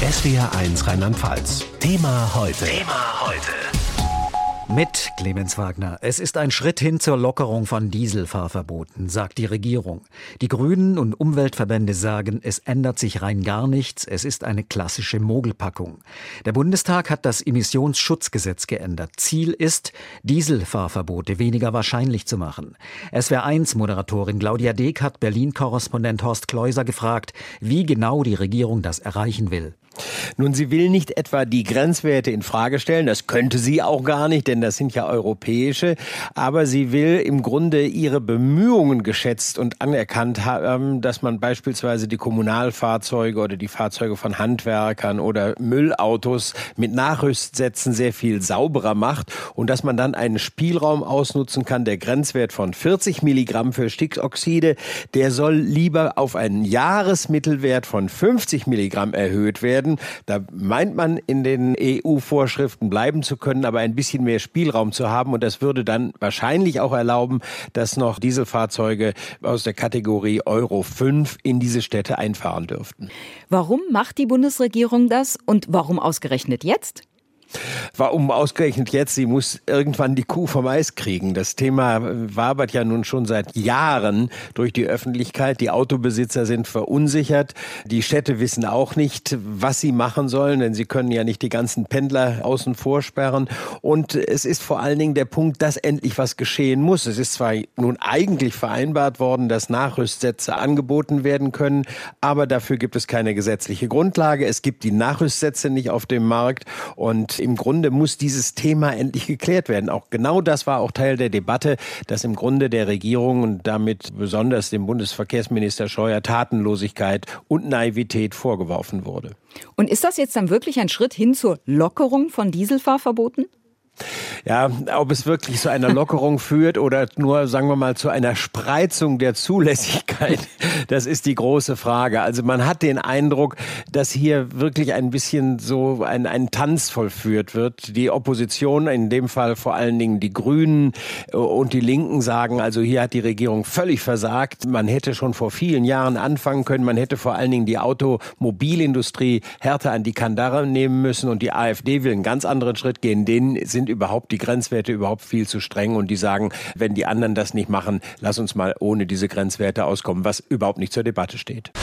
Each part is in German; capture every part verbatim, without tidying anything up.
S W R eins Rheinland-Pfalz. Thema heute. Thema heute. Mit Clemens Wagner. Es ist ein Schritt hin zur Lockerung von Dieselfahrverboten, sagt die Regierung. Die Grünen und Umweltverbände sagen, es ändert sich rein gar nichts. Es ist eine klassische Mogelpackung. Der Bundestag hat das Emissionsschutzgesetz geändert. Ziel ist, Dieselfahrverbote weniger wahrscheinlich zu machen. S W R eins Moderatorin Claudia Deek hat Berlin-Korrespondent Horst Kleuser gefragt, wie genau die Regierung das erreichen will. Nun, sie will nicht etwa die Grenzwerte in Frage stellen, das könnte sie auch gar nicht, denn das sind ja europäische, aber sie will im Grunde ihre Bemühungen geschätzt und anerkannt haben, dass man beispielsweise die Kommunalfahrzeuge oder die Fahrzeuge von Handwerkern oder Müllautos mit Nachrüstsätzen sehr viel sauberer macht und dass man dann einen Spielraum ausnutzen kann. Der Grenzwert von vierzig Milligramm für Stickoxide, der soll lieber auf einen Jahresmittelwert von fünfzig Milligramm erhöht werden. Da meint man, in den E U-Vorschriften bleiben zu können, aber ein bisschen mehr Spielraum zu haben. Und das würde dann wahrscheinlich auch erlauben, dass noch Dieselfahrzeuge aus der Kategorie Euro fünf in diese Städte einfahren dürften. Warum macht die Bundesregierung das und warum ausgerechnet jetzt? Warum ausgerechnet jetzt? Sie muss irgendwann die Kuh vom Eis kriegen. Das Thema wabert ja nun schon seit Jahren durch die Öffentlichkeit. Die Autobesitzer sind verunsichert. Die Städte wissen auch nicht, was sie machen sollen, denn sie können ja nicht die ganzen Pendler außen vor sperren. Und es ist vor allen Dingen der Punkt, dass endlich was geschehen muss. Es ist zwar nun eigentlich vereinbart worden, dass Nachrüstsätze angeboten werden können, aber dafür gibt es keine gesetzliche Grundlage. Es gibt die Nachrüstsätze nicht auf dem Markt und im Grunde muss dieses Thema endlich geklärt werden. Auch genau das war auch Teil der Debatte, dass im Grunde der Regierung und damit besonders dem Bundesverkehrsminister Scheuer Tatenlosigkeit und Naivität vorgeworfen wurde. Und ist das jetzt dann wirklich ein Schritt hin zur Lockerung von Dieselfahrverboten? Ja, ob es wirklich zu einer Lockerung führt oder nur, sagen wir mal, zu einer Spreizung der Zulässigkeit, das ist die große Frage. Also man hat den Eindruck, dass hier wirklich ein bisschen so ein, ein Tanz vollführt wird. Die Opposition, in dem Fall vor allen Dingen die Grünen und die Linken, sagen, also hier hat die Regierung völlig versagt. Man hätte schon vor vielen Jahren anfangen können. Man hätte vor allen Dingen die Automobilindustrie härter an die Kandare nehmen müssen. Und die AfD will einen ganz anderen Schritt gehen. Denen sind überhaupt die Grenzwerte überhaupt viel zu streng und die sagen, wenn die anderen das nicht machen, lass uns mal ohne diese Grenzwerte auskommen, was überhaupt nicht zur Debatte steht.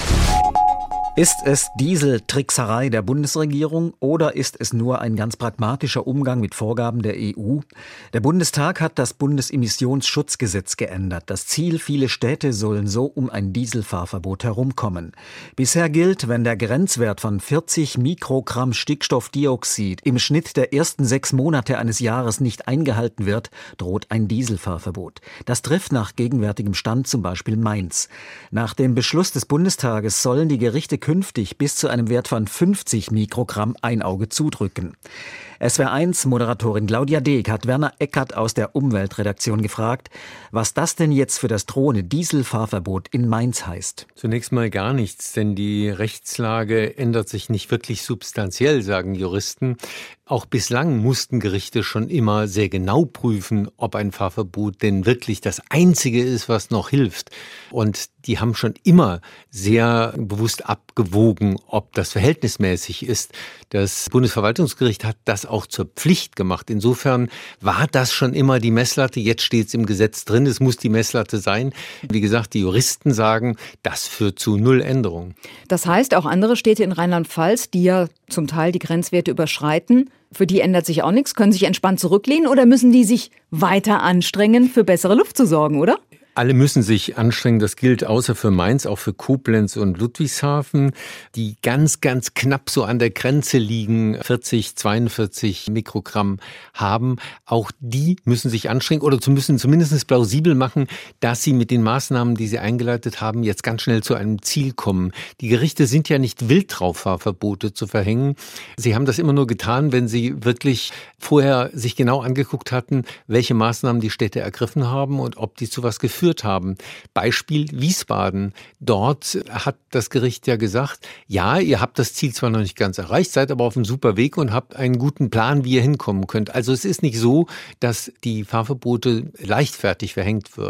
Ist es Dieseltrickserei der Bundesregierung oder ist es nur ein ganz pragmatischer Umgang mit Vorgaben der E U? Der Bundestag hat das Bundesemissionsschutzgesetz geändert. Das Ziel, viele Städte sollen so um ein Dieselfahrverbot herumkommen. Bisher gilt, wenn der Grenzwert von vierzig Mikrogramm Stickstoffdioxid im Schnitt der ersten sechs Monate eines Jahres nicht eingehalten wird, droht ein Dieselfahrverbot. Das trifft nach gegenwärtigem Stand zum Beispiel Mainz. Nach dem Beschluss des Bundestages sollen die Gerichte künftig bis zu einem Wert von fünfzig Mikrogramm ein Auge zudrücken. S W R eins Moderatorin Claudia Deek hat Werner Eckert aus der Umweltredaktion gefragt, was das denn jetzt für das drohende Dieselfahrverbot in Mainz heißt. Zunächst mal gar nichts, denn die Rechtslage ändert sich nicht wirklich substanziell, sagen Juristen. Auch bislang mussten Gerichte schon immer sehr genau prüfen, ob ein Fahrverbot denn wirklich das Einzige ist, was noch hilft. Und die haben schon immer sehr bewusst abgewogen, ob das verhältnismäßig ist. Das Bundesverwaltungsgericht hat das auch zur Pflicht gemacht. Insofern war das schon immer die Messlatte. Jetzt steht es im Gesetz drin, es muss die Messlatte sein. Wie gesagt, die Juristen sagen, das führt zu null Änderungen. Das heißt, auch andere Städte in Rheinland-Pfalz, die ja zum Teil die Grenzwerte überschreiten, für die ändert sich auch nichts, können sich entspannt zurücklehnen oder müssen die sich weiter anstrengen, für bessere Luft zu sorgen, oder? Alle müssen sich anstrengen, das gilt außer für Mainz, auch für Koblenz und Ludwigshafen, die ganz, ganz knapp so an der Grenze liegen, vierzig, zweiundvierzig Mikrogramm haben. Auch die müssen sich anstrengen oder müssen zumindest plausibel machen, dass sie mit den Maßnahmen, die sie eingeleitet haben, jetzt ganz schnell zu einem Ziel kommen. Die Gerichte sind ja nicht wild drauf, Fahrverbote zu verhängen. Sie haben das immer nur getan, wenn sie wirklich vorher sich genau angeguckt hatten, welche Maßnahmen die Städte ergriffen haben und ob die zu was geführt haben. Beispiel Wiesbaden. Dort hat das Gericht ja gesagt, ja, ihr habt das Ziel zwar noch nicht ganz erreicht, seid aber auf einem super Weg und habt einen guten Plan, wie ihr hinkommen könnt. Also es ist nicht so, dass die Fahrverbote leichtfertig verhängt würden.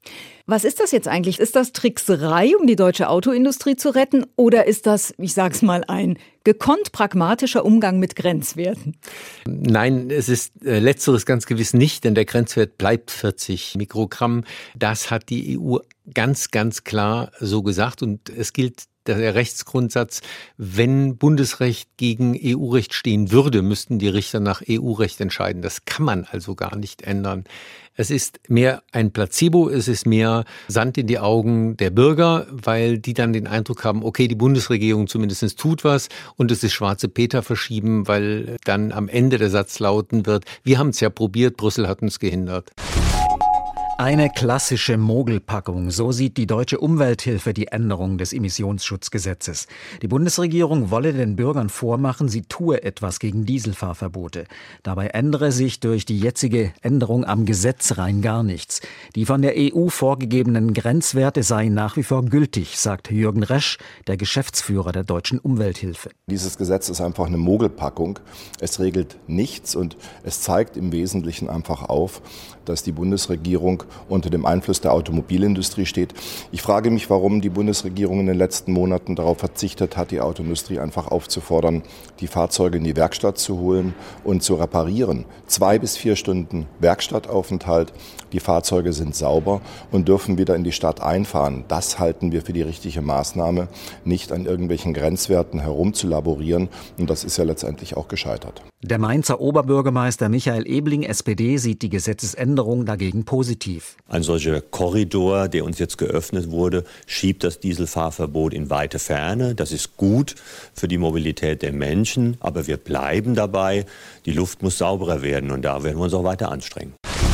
Was ist das jetzt eigentlich? Ist das Trickserei, um die deutsche Autoindustrie zu retten? Oder ist das, ich sag's mal, ein gekonnt pragmatischer Umgang mit Grenzwerten? Nein, es ist äh, letzteres ganz gewiss nicht, denn der Grenzwert bleibt vierzig Mikrogramm. Das hat die E U ganz, ganz klar so gesagt und es gilt der Rechtsgrundsatz, wenn Bundesrecht gegen E U-Recht stehen würde, müssten die Richter nach E U-Recht entscheiden. Das kann man also gar nicht ändern. Es ist mehr ein Placebo, es ist mehr Sand in die Augen der Bürger, weil die dann den Eindruck haben, okay, die Bundesregierung zumindest tut was und es ist schwarze Peter verschieben, weil dann am Ende der Satz lauten wird, wir haben es ja probiert, Brüssel hat uns gehindert. Eine klassische Mogelpackung, so sieht die Deutsche Umwelthilfe die Änderung des Emissionsschutzgesetzes. Die Bundesregierung wolle den Bürgern vormachen, sie tue etwas gegen Dieselfahrverbote. Dabei ändere sich durch die jetzige Änderung am Gesetz rein gar nichts. Die von der E U vorgegebenen Grenzwerte seien nach wie vor gültig, sagt Jürgen Resch, der Geschäftsführer der Deutschen Umwelthilfe. Dieses Gesetz ist einfach eine Mogelpackung. Es regelt nichts und es zeigt im Wesentlichen einfach auf, dass die Bundesregierung unter dem Einfluss der Automobilindustrie steht. Ich frage mich, warum die Bundesregierung in den letzten Monaten darauf verzichtet hat, die Autoindustrie einfach aufzufordern, die Fahrzeuge in die Werkstatt zu holen und zu reparieren. Zwei bis vier Stunden Werkstattaufenthalt, die Fahrzeuge sind sauber und dürfen wieder in die Stadt einfahren. Das halten wir für die richtige Maßnahme, nicht an irgendwelchen Grenzwerten herumzulaborieren. Und das ist ja letztendlich auch gescheitert. Der Mainzer Oberbürgermeister Michael Ebling, S P D, sieht die Gesetzesänderung dagegen positiv. Ein solcher Korridor, der uns jetzt geöffnet wurde, schiebt das Dieselfahrverbot in weite Ferne. Das ist gut für die Mobilität der Menschen, aber wir bleiben dabei. Die Luft muss sauberer werden und da werden wir uns auch weiter anstrengen.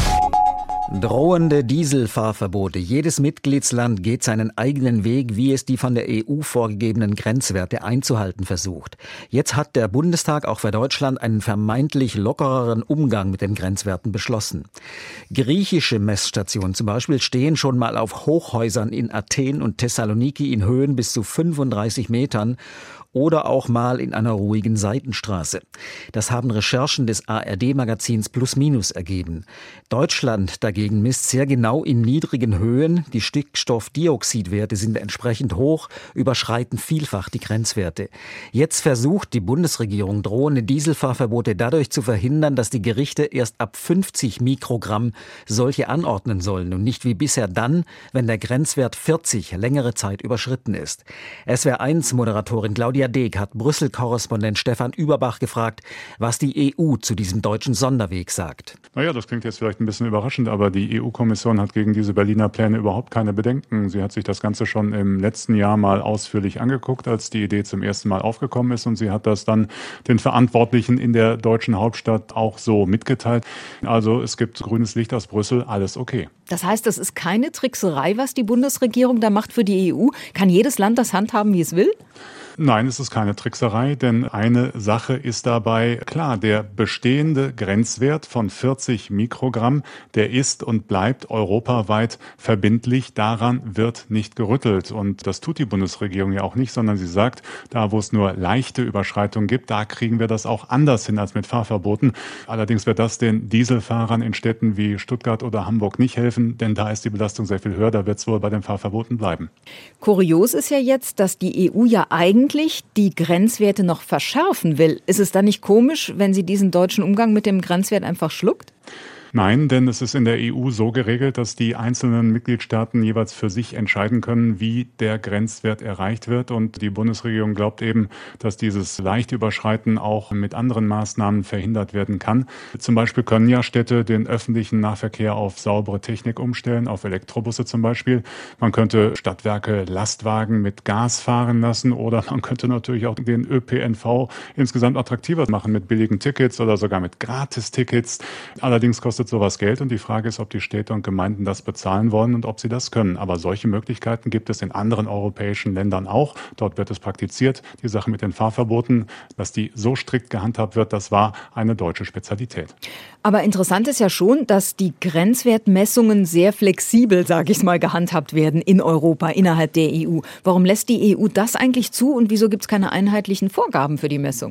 Drohende Dieselfahrverbote. Jedes Mitgliedsland geht seinen eigenen Weg, wie es die von der E U vorgegebenen Grenzwerte einzuhalten versucht. Jetzt hat der Bundestag auch für Deutschland einen vermeintlich lockereren Umgang mit den Grenzwerten beschlossen. Griechische Messstationen zum Beispiel stehen schon mal auf Hochhäusern in Athen und Thessaloniki in Höhen bis zu fünfunddreißig Metern. Oder auch mal in einer ruhigen Seitenstraße. Das haben Recherchen des A R D-Magazins Plus Minus ergeben. Deutschland dagegen misst sehr genau in niedrigen Höhen. Die Stickstoffdioxidwerte sind entsprechend hoch, überschreiten vielfach die Grenzwerte. Jetzt versucht die Bundesregierung, drohende Dieselfahrverbote dadurch zu verhindern, dass die Gerichte erst ab fünfzig Mikrogramm solche anordnen sollen und nicht wie bisher dann, wenn der Grenzwert vierzig längere Zeit überschritten ist. S W R eins Moderatorin Claudia Deek hat Brüssel-Korrespondent Stefan Überbach gefragt, was die E U zu diesem deutschen Sonderweg sagt. Naja, das klingt jetzt vielleicht ein bisschen überraschend, aber die E U-Kommission hat gegen diese Berliner Pläne überhaupt keine Bedenken. Sie hat sich das Ganze schon im letzten Jahr mal ausführlich angeguckt, als die Idee zum ersten Mal aufgekommen ist, und sie hat das dann den Verantwortlichen in der deutschen Hauptstadt auch so mitgeteilt. Also es gibt grünes Licht aus Brüssel, alles okay. Das heißt, das ist keine Trickserei, was die Bundesregierung da macht für die E U? Kann jedes Land das handhaben, wie es will? Nein, es ist keine Trickserei, denn eine Sache ist dabei klar. Der bestehende Grenzwert von vierzig Mikrogramm, der ist und bleibt europaweit verbindlich. Daran wird nicht gerüttelt. Und das tut die Bundesregierung ja auch nicht, sondern sie sagt, da wo es nur leichte Überschreitungen gibt, da kriegen wir das auch anders hin als mit Fahrverboten. Allerdings wird das den Dieselfahrern in Städten wie Stuttgart oder Hamburg nicht helfen, denn da ist die Belastung sehr viel höher. Da wird es wohl bei den Fahrverboten bleiben. Kurios ist ja jetzt, dass die E U ja eigentlich die Grenzwerte noch verschärfen will. Ist es dann nicht komisch, wenn sie diesen deutschen Umgang mit dem Grenzwert einfach schluckt? Nein, denn es ist in der E U so geregelt, dass die einzelnen Mitgliedstaaten jeweils für sich entscheiden können, wie der Grenzwert erreicht wird. Und die Bundesregierung glaubt eben, dass dieses leichte Überschreiten auch mit anderen Maßnahmen verhindert werden kann. Zum Beispiel können ja Städte den öffentlichen Nahverkehr auf saubere Technik umstellen, auf Elektrobusse zum Beispiel. Man könnte Stadtwerke Lastwagen mit Gas fahren lassen oder man könnte natürlich auch den Ö P N V insgesamt attraktiver machen mit billigen Tickets oder sogar mit Gratistickets. Allerdings kostet sowas Geld und die Frage ist, ob die Städte und Gemeinden das bezahlen wollen und ob sie das können. Aber solche Möglichkeiten gibt es in anderen europäischen Ländern auch. Dort wird es praktiziert. Die Sache mit den Fahrverboten, dass die so strikt gehandhabt wird, das war eine deutsche Spezialität. Aber interessant ist ja schon, dass die Grenzwertmessungen sehr flexibel, sage ich mal, gehandhabt werden in Europa, innerhalb der E U. Warum lässt die E U das eigentlich zu und wieso gibt es keine einheitlichen Vorgaben für die Messung?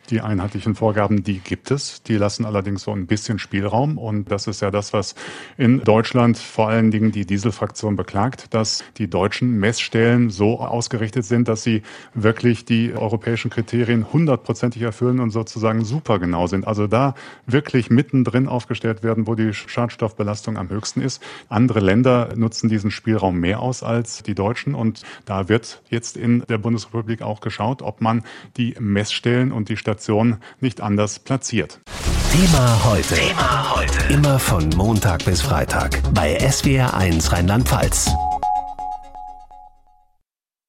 Die einheitlichen Vorgaben, die gibt es. Die lassen allerdings so ein bisschen Spielraum. Und das ist ja das, was in Deutschland vor allen Dingen die Dieselfraktion beklagt, dass die deutschen Messstellen so ausgerichtet sind, dass sie wirklich die europäischen Kriterien hundertprozentig erfüllen und sozusagen supergenau sind. Also da wirklich mittendrin aufgestellt werden, wo die Schadstoffbelastung am höchsten ist. Andere Länder nutzen diesen Spielraum mehr aus als die Deutschen. Und da wird jetzt in der Bundesrepublik auch geschaut, ob man die Messstellen und die Stationen nicht anders platziert. Thema heute. Thema heute. Immer von Montag bis Freitag bei S W R eins Rheinland-Pfalz.